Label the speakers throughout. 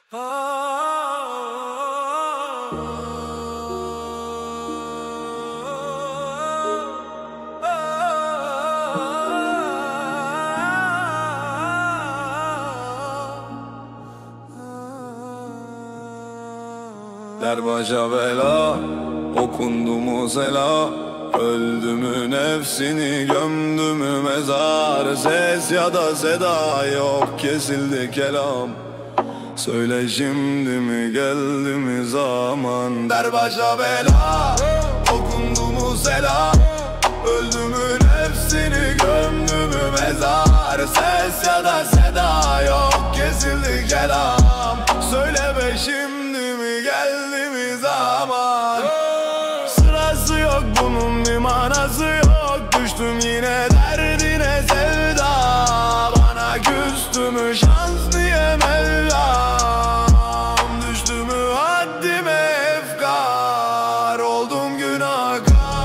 Speaker 1: Derbaca bela, okundu mu zela, öldü mü nefsini, gömdü mü mezar. Ses ya da seda yok, kesildi kelam. Söyle şimdi mi geldi mi zaman? Derbaca bela, okundu mu zela, öldü mü nefsini, gömdü mü mezar. Ses ya da seda yok, kesildi kelam. Söyle be şimdi mi geldi mi zaman? Sırası yok bunun, bir manası yok. Düştüm yine derdine sevda. Bana küstü mü şans diye Mevlam? Düştü mü haddime efkar? Oldum günahkar.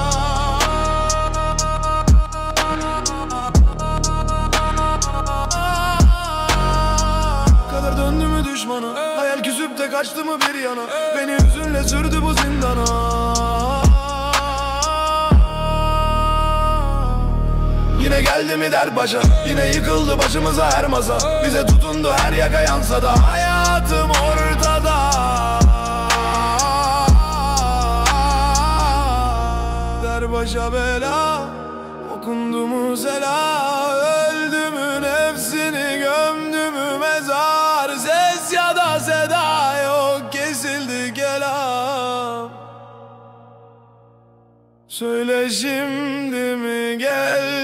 Speaker 1: Kader döndü mü düşmana? Hayal küsüp de kaçtı mı bir yana? Beni hüzünle sürdü bu zindana. Yine geldi mi derbaca? Yine yıkıldı başımıza her masa. Bize tutundu her yaka yansa da hayatım ortada. Derbaca bela, okundu mu zela, öldü mü nefsini, gömdü mü mezar. Ses ya da seda yok, kesildi kelam. Söyle şimdi mi gel